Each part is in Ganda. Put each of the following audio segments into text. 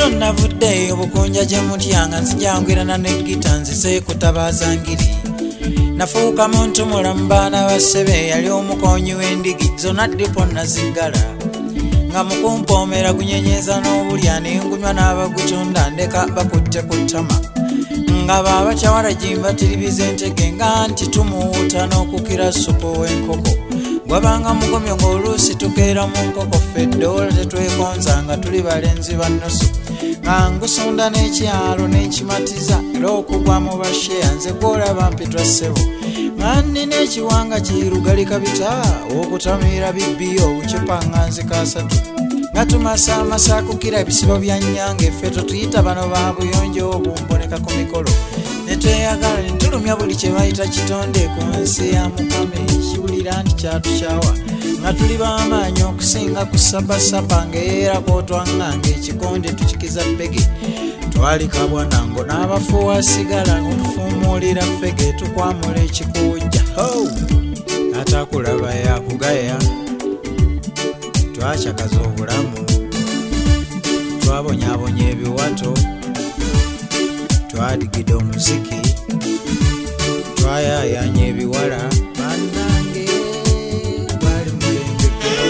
navuddeyo bukunja gye mutyanga nzijangwirana ne gita nzize kutabaza ngiri nafuuka muntu mulamu baana ba ssebe yali omukonyi w'endigi zonna ddipo nazigala nga mukumpoomera gunyenyeza n'obulya nengunywa n'abagutunda ndeka bakutte ku ttama nga baaba kyawala jimba tiribiza entege nga nti tumuwuuta n'okukira supu w'enkoko gwabanga mugomyo ng'oluusi tukeera mu nkoko feddola tetwekonza nga tuli balenzi bannusu nga ngusunda n'ekyalo n'ekimatiza era okugwa mu basheya nze gwolaba mpitwa ssebo nga nnina ekiwanga kirugali kabita okutamira bibbiyo obucupa nga nzikaasatu nga tumasaamasa kukira ebisibo bya nnyange ffe totuyita bano ba buyonjo obumboneka ku mikolo netweyagala nitulumya buli kye bayita kitonde ku nsi ya mukame kiwulira nti kyatukyawa nga tuli b'amaanyi okusinga ku sabasaba ng'eyeera kootwanganga ekikonde tukikiza bbege twalika bwanango n'abafuuwa sigala n'otufuumuulira ffege tukwamula ekikuujja atakulaba yakugaya twakyakaza obulamu twabonyaabonya ebiwato twadigida omuziki twayaayanya ebiwala bannange bali mulembekero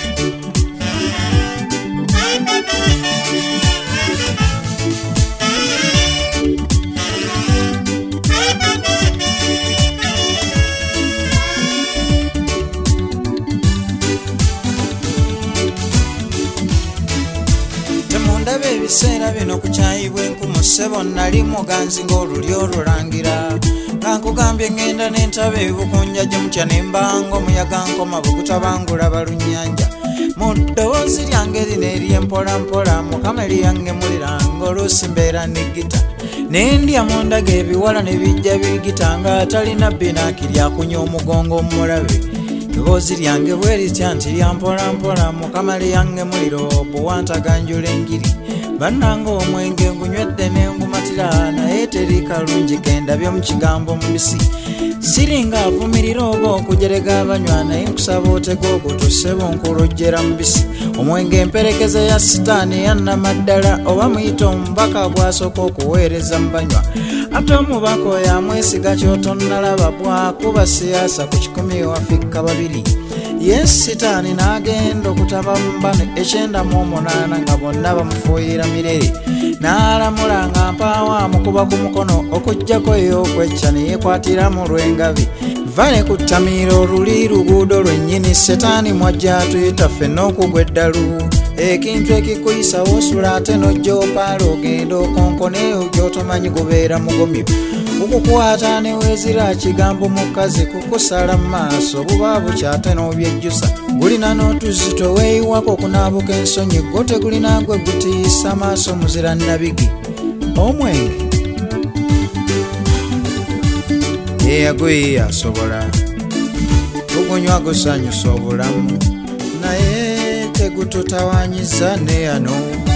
temundaba ebiseera bino kukyayibwa enkumu ssebo nali muganzi ng'oluli olulangira nga nkugambye ngenda n'entaba ebibukunja gye mutya nembanga omuyaga nkoma bugutabangula balunnyanja mu ddoboozi lyange lino ery'empolampola mukama lyange muliranga oluusi mbeera n'eggita nendya mundaga ebiwala ne bijja bigita nga atalina binaaki lyakunya omugongo omulabe ddoboozi lyange bwe litya nti lyampolampola mukama lyange muliro obuwantaganjula engiri bannanga omwenge ngunywedde nengumatira naye teri kalungi kendabye mu kigambo mubisi siringa avumirira oba okujerega abanywa naye nkusaba otega ogwo tussebo nkulojjera mubisi omwenge emperekeza ya sitaani yannamaddala oba muyita omubaka bw'asooka okuweereza mu banywa ate omubaka oyo amwesiga kyotonnalaba bwakuba siyaasa ku 10 wafikka 2 yes sitaani n'agenda okutaba mu bano 98 nga bonna bamufuuyira mirere n'alamula nga mpaawo amukuba ku mukono okuggyako ey'okwecca ne yeekwatira mu lw'engabi vane ku ttamiira oluli luguudo lwennyini setaani mwajja atuyita ffenna okugwa eddalu ekintu ekikuyisa wosula ate n'ojja opaala ogenda okonkoneyo gy'otomanyi gubeera mugomyo okukukwata ne weezira kigambo mukazi kukusala mu maaso buba bukyate n'obyejjusa gulina n'otuzzi toweeyiwako okunaabuka ensonyi gwo tegulina gwe gutiisa maaso muzira nabigi omwenge yeyagwe asobola tugunywa gusanyusa obulamu naye tegututawanyiza neyano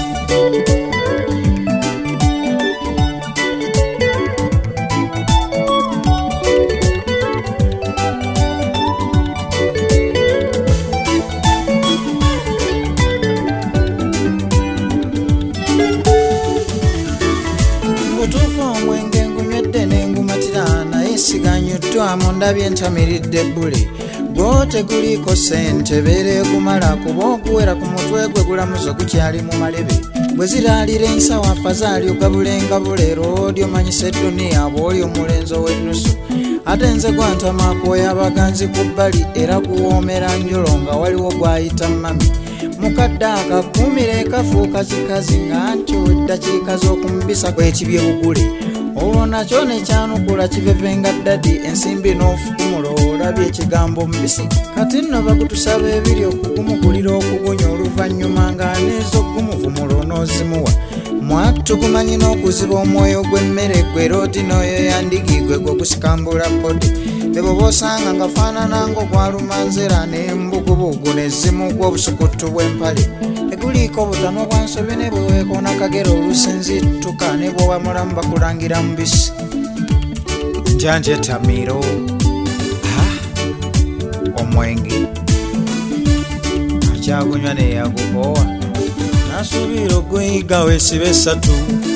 siganyuddwa mundabye ntamiridde ebbule gwo teguliiko ssente beera kumala kuba okuwera ku mutwe gwe gulamuzo gukyali mu malebe bwe ziraalira ensawo afazaali ogabulenga buleero odyomanyisa edduniya bw'oli omulenzi ow'ennusu ate nze gwantamaakwoya abaganzi ku bbali era guwoomera njolo nga waliwo gwayita mami mukadde akakuumira ekafuuka kikazi nga nti eddakiika z'okumubisa kwekibye bugule olwo nakyo nekyanukula kivevenga ddadi ensimbi n'ofukumula olabye ekigambo mubisi kati nno bakutusaba ebiri okugumugulira okugunya oluvannyuma nga n'ez'okugumuvumula onoozimuwa mwattu gumanyi n'okuziba omwoyo gw'emmere gwe rooti n'oyo yandigi gwe gwogusikambula bodi bebo boosanga nga faanana ng'ogwalumanzera n'embugubugu n'ezimu gw'obusukuttu bw'empale teguliiko butano bwa nsobi ne bweweekoona kagera olusinzittuka ne bw'oba mulamu bakulangira mubisi njanja etamiiro omwenge akyagunywa neyagukoowa nasuubira biro gweyiga wesiba esatu.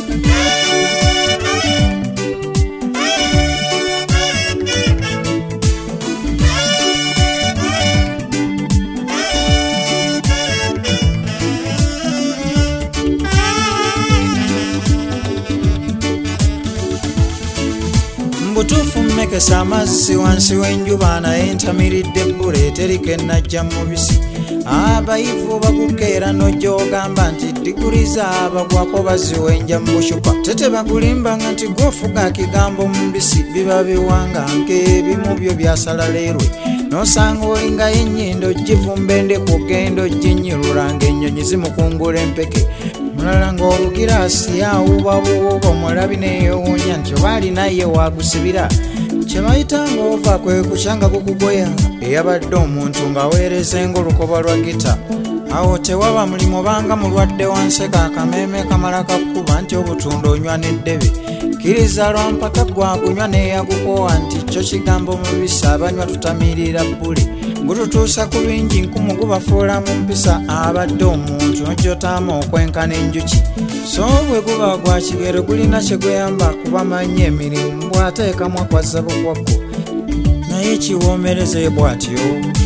Butuufu mmekesa amazzi wansi w'enjuba naye ntamiridde ebbula eterika ennajja mu mubisi. Abayivu bagukeera n'ojogamba nti diguli zaabagwako baziwenja mu bushupa. Tete bagulimbanga nti gwofuga kigambo mubisi biba biwanga ng'ebimu byo byasala leerwe. N'osanga olinga y'ennyindo givumbe kugenda oginyirula ng'ennyonyi zimukungula empeke. Mulala ng'obugiraasi awubabuuba omulabi neyeewuunya nti oba alinaye wagusibira. Kye bayita ng'ova kwe kukyanga gukugoya eyabadde omuntu ng'aweereza ng'olukoba lwa gita. Awo tewaba mulimu banga mulwadde wanseka akameeme kamala kakkuba nti obutunda onywa n'eddebe. Kkiriza lwampaka gwagunywa neeyagukowa nti kyo kigambo mubisi abanywa tutamiirira bbule. Gututuusa ku bingi nkumu gubafuula mu mpisa abadde omuntu n'ogyotaama okwenkana enjuki. So bwe guba gwa kigero gulina kye guyamba kubamanya emirimu bw'ateekamu akwazza bukwakku. Naye kiwoomereze bw'atyo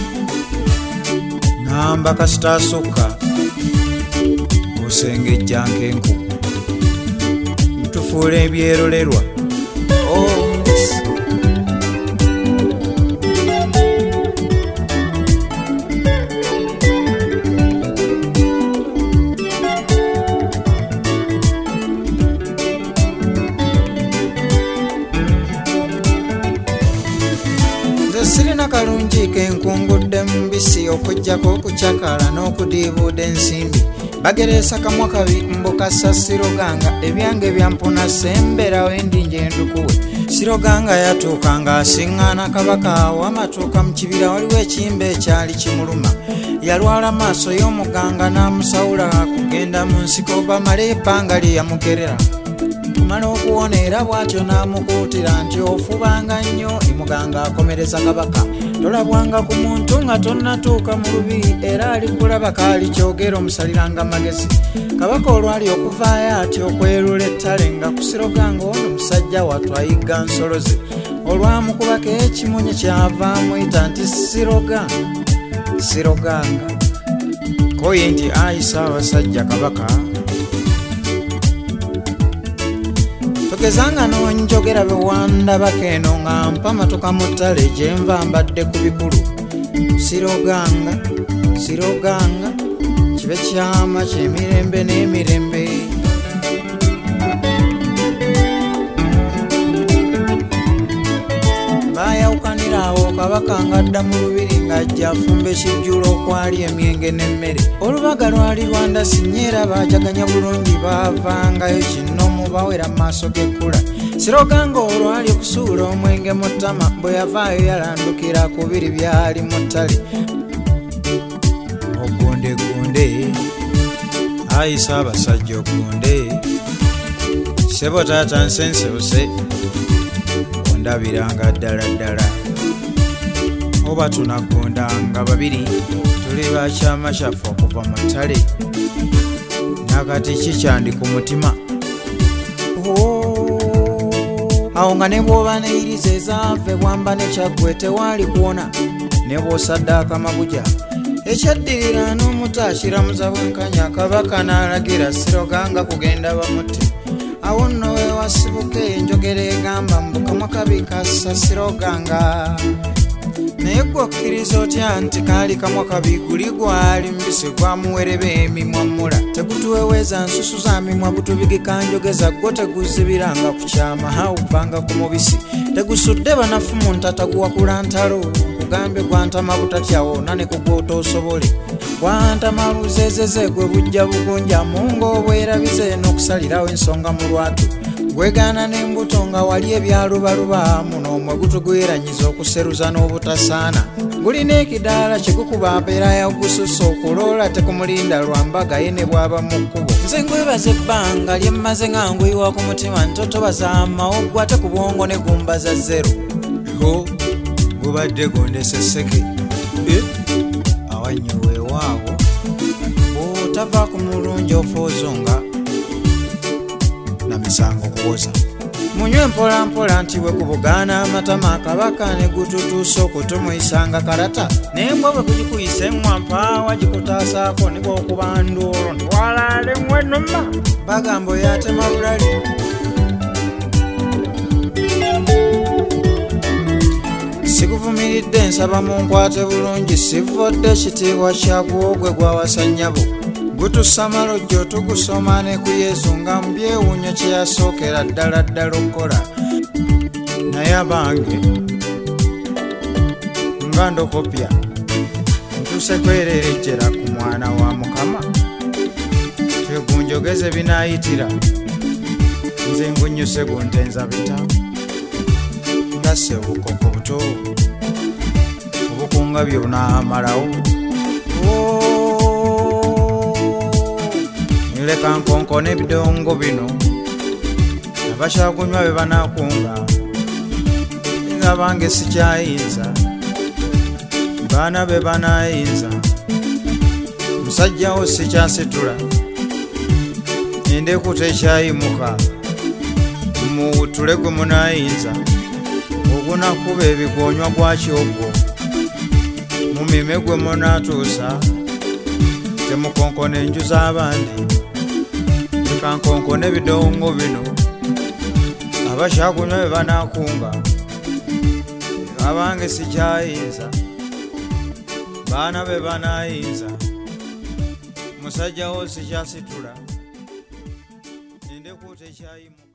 ngamba kasita asukka osengejja nk'enku tufuula ebyerolerwa. Sirina kalungi kenkungudde mubisi okujjako okucakala n'okudiibuuda ensimbi. Bagereesa kamwa kabi mbukasa Siroganga ebyange byampuna semberawo endingi endukuwe. Siroganga yatuuka ng'asiŋŋaana kabaka w'amatuuka mu kibira waliwo ekiyimba ekyali kimuluma. Yalwala maaso y'omuganga n'amusawula kugenda mu nsiko bamale ebbanga lye yamugerera. Kumala okuwona era bw'atyo n'amukuutira nti ofubanga nnyo muganga akomereza kabaka. Tolabwanga ku muntu nga tonnatuuka mu lubiri era alikulaba kaali kyogera omusaliranga magezi. Kabaka olwali okuvaayo atyo okwerula ettale nga ku Siroganga ono musajja watwayiga nsolo ze. Olwamukubako ekimunye kyava amuyita nti Siroganga koye nti ayisa abasajja kabaka. Togezanga n'onjogera be wandabako eno nga mpa matoka mu ttale gye nva mbadde ku bikulu. Siroganga kibe kyama ky'emirembe n'emirembe. Baayawukanira awo kabaka ng'adda mu lubiri ng'ajja afumba ekijjulo okwali emyenge n'emmere. Olubaga lwali lwandasi nnyo era baajaganya bulungi baavangayo kinnomu bawera mu maaso g'ekkula. Siroganga olwali okusuula omwenge mu ttama bwe yavaayo yalandukira ku biri byali mu ttale. Ogundegunde ayisa abasajja ogunde sebo taata nsensebuse ondabiranga ddala ddala. Oba tunagondanga babiri tuli bakyama kyaffe okuva mu ttale nakati kikyandi ku mutima. Awo nga ne bw'oba neeyiriza ezaave bwamba nekyaggwe tewaali kuwona ne bw'osadde akamabuja. Ekyaddirira n'omuto akiramuza bwenkanya kabaka n'alagira Siroganga kugenda bamutte. Awo nno we wasibuka enjogera egamba mbu kamwa kabi kassa Siroganga. Naye gwe okkiriza otya nti kaali kamwa kabi guli gwali mubisi gwamuwereba emimwamula. Tegutuweweeza nsusu za mimwa gutubigika njogeza gwo teguzibiranga ku kyama hawuvanga ku mubisi. Tegusudde banafu mu ntata guwakula ntalo kugambye gwantama butatyawoona ne kugwota osobole. Gwantama luzezeze gwe bujja bugunja mungo obwerabize n'okusalirawo ensonga mu lwatu. Gwegaana n'embuto nga wali ebyalubaluba muno omwe gutugwiranyiza okuseruza n'obutasaana. Gulina ekidaala kigukuba mpeera ya gususa okuloola tekumulinda lwa mbaga ye ne bw'aba mu kkubo. Nze nkwebaza ebbanga lye mmaze nga nguyiwa ku mutima ntotobaza amawoggwa ate ku bwongo ne gumbaza zero. Gubadde gondeseseke awannyo weewaawo butava ku mulungi ofuuzunga na misango kuwoza munywe mpolampola nti bwe kubugaana amatama akabaka ne gututuusa okutumuyisanga kalata nembwa bwe kugikuyisa eŋŋwampa wagikutaasaako ne bw'okuba nduolo ntiwalaale mwenoma bagamba oyatema bulali sikuvumiridde nsaba munkwate bulungi sivodde kitiibwa kyakuwogwe gwawasa nnyabo gutussa malojjo tugusoma ne ku Yesu nga mbyewuunya kye yasookera ddala ddala okukola naye abange nga ndokopya ntuse kwererejjera ku mwana wa Mukama tegunjogeze binaayitira nze ngunyuse guntenza bita ngase obukoko buto obukunga byonaamalawo nileka nkonko n'ebidongo bino abakyakunywa be banaakunga nga bange sikyayinza baana be banaayinza musajjawo sikyasitula endeku tekyayimuka muwutule gwe munaayinza ogunakuba ebigonywa gwakyogwo mumime gwe munaatuusa temukonkona enju z'abandi tekankonkona ebidongo bino abakyakunywa be banaakunga abange sikyayinza baana be banaayinza musajjawo sikyasitula endeku tekyayimu